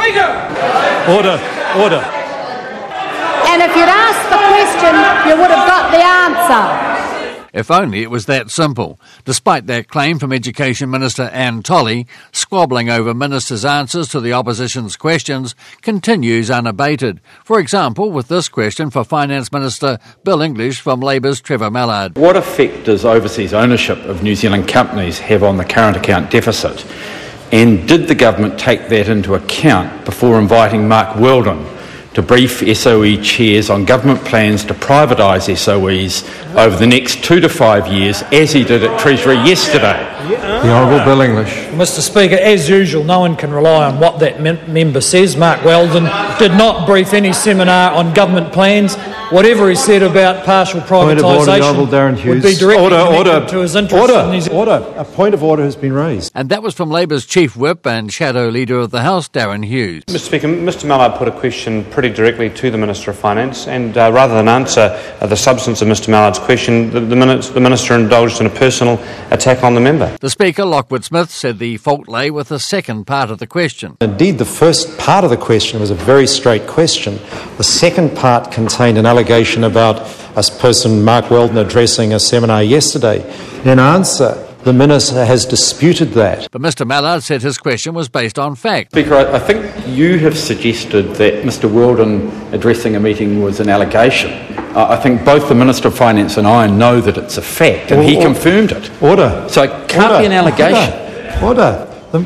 Order. And if you'd asked the question, you would have got the answer. If only it was that simple. Despite that claim from Education Minister Anne Tolley, squabbling over ministers' answers to the opposition's questions continues unabated. For example, with this question for Finance Minister Bill English from Labour's Trevor Mallard. What effect does overseas ownership of New Zealand companies have on the current account deficit? And did the government take that into account before inviting Mark Weldon to brief SOE chairs on government plans to privatise SOEs over the next 2 to 5 years, as he did at Treasury yesterday? The Honourable Bill English. Mr Speaker, as usual, no one can rely on what that member says. Mark Weldon did not brief any seminar on government plans. Whatever he said about partial privatisation would be directly connected to his interest in New Zealand. A point of order has been raised. And that was from Labour's Chief Whip and Shadow Leader of the House, Darren Hughes. Mr Speaker, Mr Mallard put a question pretty directly to the Minister of Finance, and rather than answer the substance of Mr Mallard's question, the Minister indulged in a personal attack on the member. The Speaker, Lockwood Smith, said the fault lay with the second part of the question. Indeed, the first part of the question was a very straight question. The second part contained an allegation about a person, Mark Weldon, addressing a seminar yesterday. In answer, the Minister has disputed that. But Mr Mallard said his question was based on fact. Speaker, I think you have suggested that Mr Weldon addressing a meeting was an allegation. I think both the Minister of Finance and I know that it's a fact, and he confirmed it. Order. So it can't be an allegation. Order.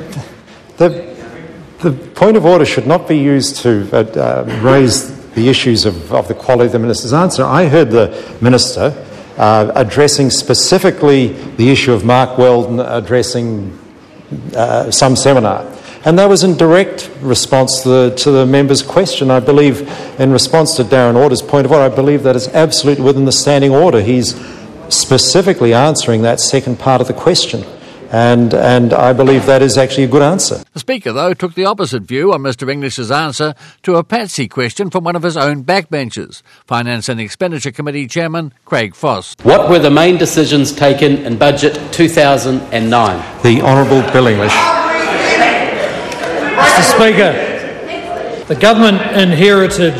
The point of order should not be used to raise the issues of the quality of the Minister's answer. I heard the Minister addressing specifically the issue of Mark Weldon addressing some seminar. And that was in direct response to the member's question. I believe, in response to Darren Order's point of order, I believe that is absolutely within the standing order. He's specifically answering that second part of the question. And I believe that is actually a good answer. The Speaker, though, took the opposite view on Mr English's answer to a patsy question from one of his own backbenchers, Finance and Expenditure Committee Chairman Craig Foss. What were the main decisions taken in Budget 2009? The Honourable Bill English. Mr Speaker, the government inherited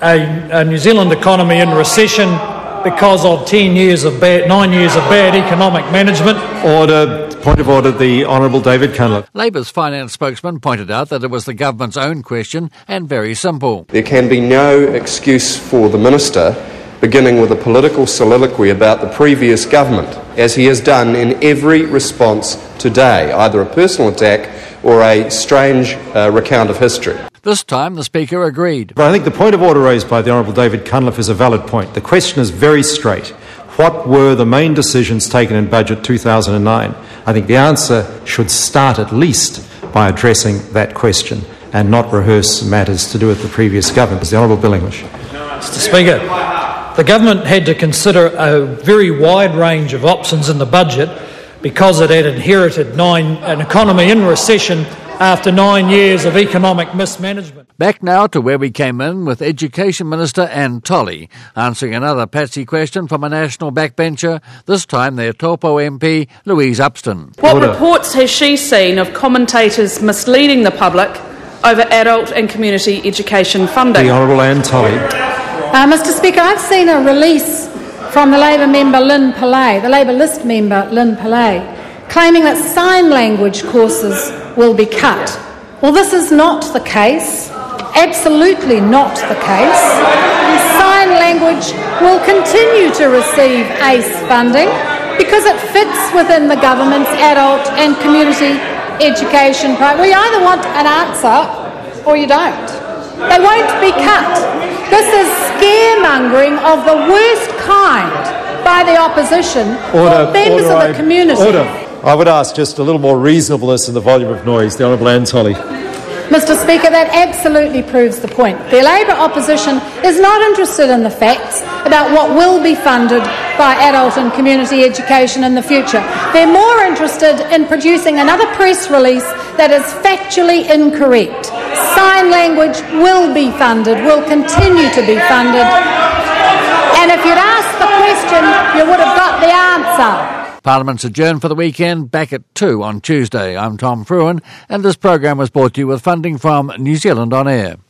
a New Zealand economy in recession because of 9 years of bad economic management. Order. Point of order, the Honourable David Cunliffe. Labour's finance spokesman pointed out that it was the government's own question and very simple. There can be no excuse for the Minister beginning with a political soliloquy about the previous government, as he has done in every response today, either a personal attack or a strange recount of history. This time the Speaker agreed. But I think the point of order raised by the Honourable David Cunliffe is a valid point. The question is very straight. What were the main decisions taken in Budget 2009? I think the answer should start at least by addressing that question and not rehearse matters to do with the previous government. The Honourable Bill English. Mr Speaker, the government had to consider a very wide range of options in the budget because it had inherited an economy in recession after 9 years of economic mismanagement. Back now to where we came in with Education Minister Anne Tolley, answering another patsy question from a national backbencher, this time their Taupo MP, Louise Upston. What reports has she seen of commentators misleading the public over adult and community education funding? The Honourable Anne Tolley. Mr Speaker, I've seen a release from the Labour member Lynn Pillay, the Labour list member Lynn Pillay, claiming that sign language courses will be cut. Well, this is not the case, absolutely not the case. Sign language will continue to receive ACE funding because it fits within the government's adult and community education program. We either want an answer or you don't. They won't be cut. This is scaremongering of the worst kind by the opposition or members of the community. I would ask just a little more reasonableness in the volume of noise. The Honourable Anne Tolley. Mr Speaker, that absolutely proves the point. The Labour opposition is not interested in the facts about what will be funded by adult and community education in the future. They're more interested in producing another press release that is factually incorrect. Sign language will be funded, will continue to be funded. And if you'd asked the question, you would have got the answer. Parliament's adjourned for the weekend, back at 2 on Tuesday. I'm Tom Fruin, and this program was brought to you with funding from New Zealand On Air.